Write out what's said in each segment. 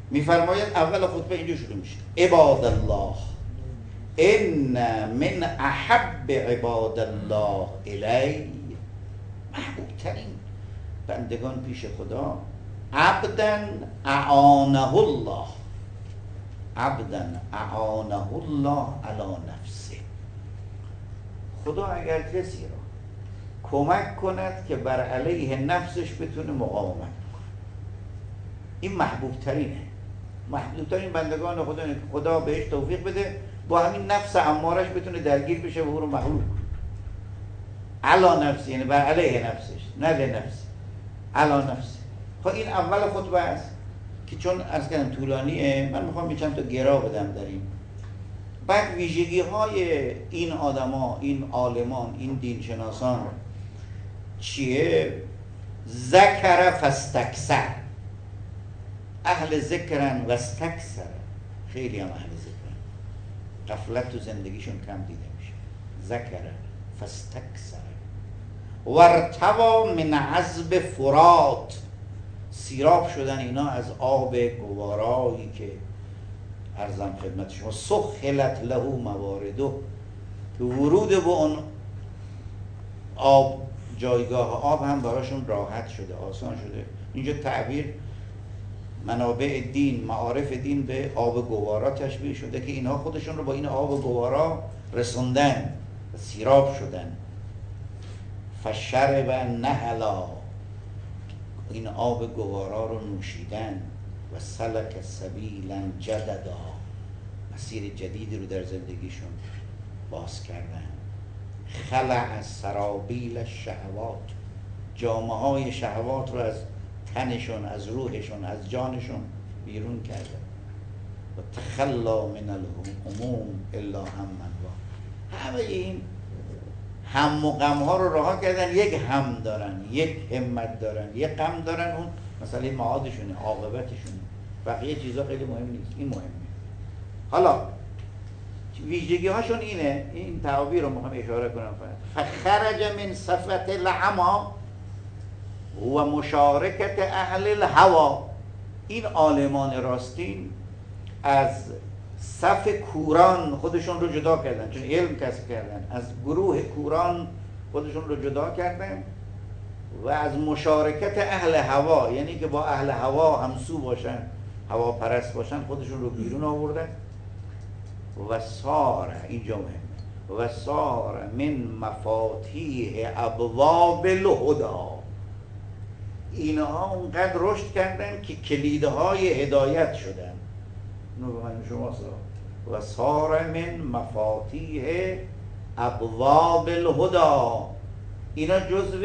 میفرماید اول خطبه اینجا شروع میشه: عباد الله ان من احب عباد الله الی، محبوب ترین بندگان پیش خدا، عبدا اعانه الله، عبدا اعانه الله علی نفسه، خدا اگر کسی را کمک کند که بر علیه نفسش بتونه مقاومت کنه، این محبوب ترینه. محبوب ترین بندگان خدا اینه که خدا بهش توفیق بده با همین نفس امارش بتونه درگیر بشه و او رو مغلوب کنه. علی نفسی یعنی بر علیه نفسش، نه لنفسی، علی نفسی. خب این اول خطبه است که چون عرض کردم طولانیه، من میخوام چند تا گرا بدم در این. بعد ویژگی های این آدما، این عالمان، این دینشناسان چیه؟ ذکر فاستکثر، اهل ذکرن و استکثر، خیلی هم اهل ذکرن، غفلت تو زندگیشون کم دیده میشه. ذکر فاستکثر وارتوا من عذب فرات، سیراب شدن اینا از آب گوارایی که عرضم خدمت شما سخلت له موارده، که ورود به اون آب، جایگاه آب هم براشون راحت شده، آسان شده. اینجا تعبیر منابع دین، معارف دین به آب گوارا تشبیه شده که اینها خودشون رو با این آب گوارا رسوندن و سیراب شدن. فشرب نهلا، این آب گوارا رو نوشیدن. و سلک سبیلا جددا، مسیر جدیدی رو در زندگیشون باز کردن. خلع سرابیل الشهوات، جامه های شهوات رو از تنشون، از روحشون، از جانشون بیرون کردن. و تخلا من الهموم الا همن واحد، همه این هم و غم ها رو رها کردن، یک هم دارن، یک همت دارن، یک غم دارن، اون مسئله معادشونه، عاقبتشونه. بقیه چیزا خیلی مهم نیست، این مهمه. حالا ویژگی هاشون اینه، این تعابیر رو میخوام اشاره کنم. فخرج من صفت العما و مشارکت اهل الهوا، این عالمان راستین از صف کوران خودشون رو جدا کردن، چون علم کسب کردن، از گروه کوران خودشون رو جدا کردن و از مشارکت اهل هوا، یعنی که با اهل هوا همسو باشن، هوا پرست باشن، خودشون رو بیرون آوردن. و سار، اینجا مهمه، و سار من مفاتیح ابواب الهدی، اینها اونقدر رشد کردن که کلیدهای هدایت شدن. اینو به من شما سار، و سار من مفاتیح ابواب الهدی، اینا جزو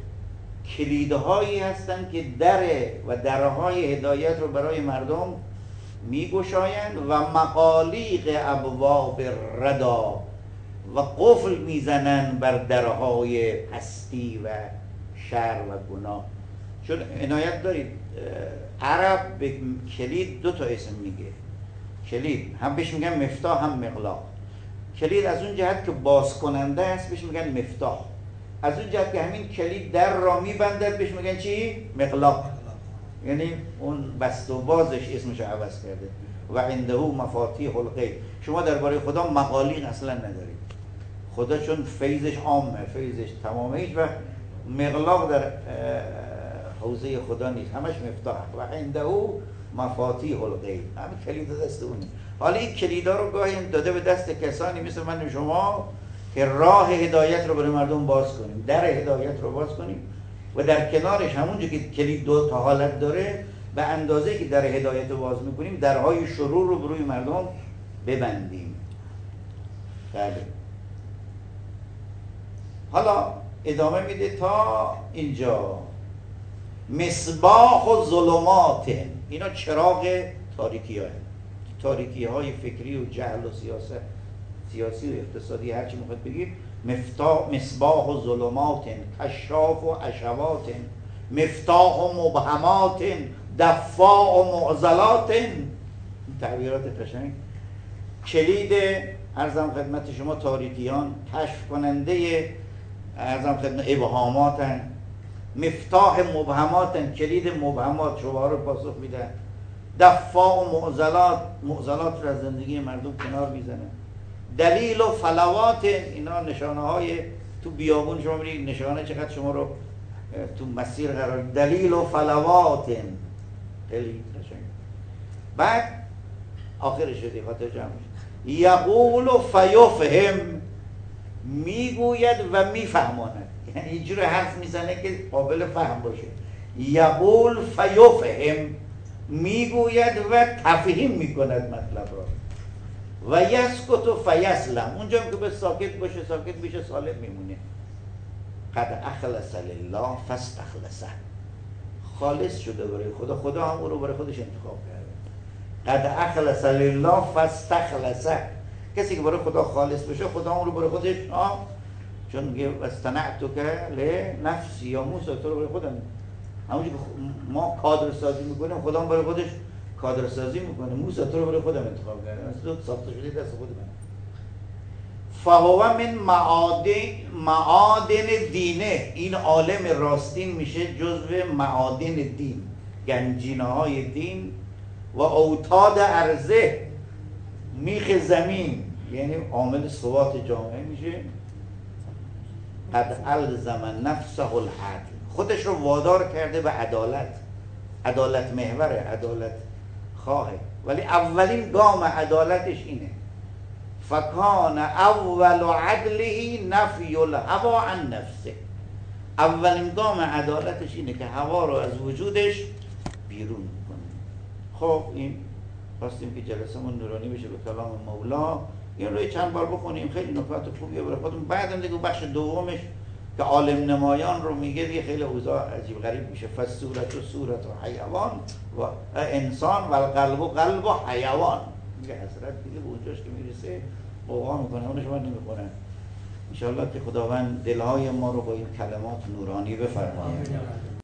کلیدهایی هستن که درهای هدایت رو برای مردم میگشایند و مغالیق ابواب الردی، و قفل میزنن بر درهای پستی و شر و گناه. چون عنایت دارید عرب به کلید دو تا اسم میگه. کلید هم بهش میگن مفتاح، هم مغلاق. کلید از اون جهت که باز کننده است بهش میگن مفتاح، از اون جهت که همین کلید در را میبندد بهش میگن چی؟ مغلاق. یعنی اون بست و بازش اسمش عوض کرده. و عنده مفاتیح الغیب، شما درباره خدا مغالیق اصلا ندارید. خدا چون فیضش عامه، فیضش تمامه، هیچ وقت مغلاق در حوزه خدا نیست، همش مفتاح. و عنده مفاتیح الغیب، همین کلید دست اونه. حالا این کلیدا رو گاهی داده به دست کسانی مثل من و شما که راه هدایت رو برای مردم باز کنیم، در هدایت رو باز کنیم و در کنارش همونجا که کلید دو تا حالت داره، به اندازه که در هدایت رو باز میکنیم درهای شرور رو بروی مردم ببندیم. بله. حالا ادامه میده تا اینجا. مصباح و ظلمات، اینا چراغ تاریکی های، تاریکی های فکری و جهل و سیاسی و اقتصادی، هرچی میخواد بگید. مصباح و ظلمات، کشاف و اشوات، مفتاح و مبهمات، دفاع و معضلات. تعبیرات قشنگ. کلید عرضم خدمت شما تاریکیان، کشف کننده عرضم خدمت ابهاماتن. مفتاح مبهماتن، کلید مبهمات، شبهه رو پاسخ میدن. دفاع و معضلات رو از زندگی مردم کنار میزنه. دلیل و فلوات، اینا نشانه های تو بیابون شما میرید نشانه چقدر شما رو تو مسیر قرار. دلیل و فلوات خیلی قشنگ. بعد آخرش شدی خاطر جمع شد. یقول و فیفهم، میگوید و میفهماند، یعنی اینجور حرف میزنه که قابل فهم باشه. یقول فیفهم، میگوید و تفهیم میکند مطلب را. و یسکت و فیسلم، اونجا که به ساکت باشه ساکت میشه، سالم میمونه. قد اخلص لله فاستخلصه، خالص شده برای خدا، خدا هم او رو برای خودش انتخاب کرده. قد اخلص لله فاستخلصه، کسی که برای خدا خالص بشه خدا اون رو برای خودش چون میگه واصطنعتک لنفسی، یا موسی تو رو برای خودم، همونجور که ما کادر سازی میکنیم خدا هم برای خودش کادر سازی میکنه. موسی تو رو برای خودم انتخاب کرده، مثلا ساخته شده دست خود من. فهو من معادن دینه، این عالم راستین میشه جزو معادن دین، گنجینه های دین. و اوتاد ارزه، میخ زمین، یعنی عامل ثبات جامعه میشه. قد الزم نفسه العدل، خودش رو وادار کرده به عدالت محوره، عدالت خواهه، ولی اولین گام عدالتش اینه. فکان اول عدله نفی الهوا عن نفسه، اولین گام عدالتش اینه که هوا رو از وجودش بیرون کنه. خب این خواستیم که جلسمون نورانی بشه به کلام مولا. این رو چند بار بخونیم، خیلی نکات خوبیه برای خودمون. بعدم دیگه بخش دومش که عالم نمایان رو میگه دیگه خیلی اوضاع عجیب غریب میشه. فصورت و صورت و حیوان و انسان و القلب و قلب و حیوان، میگه حضرت دیگه به اونجاش که میرسه قوقا میکنه، اونش من نمیکنه. انشاءالله که خداوند دلهای ما رو با این کلمات نورانی بفرماید.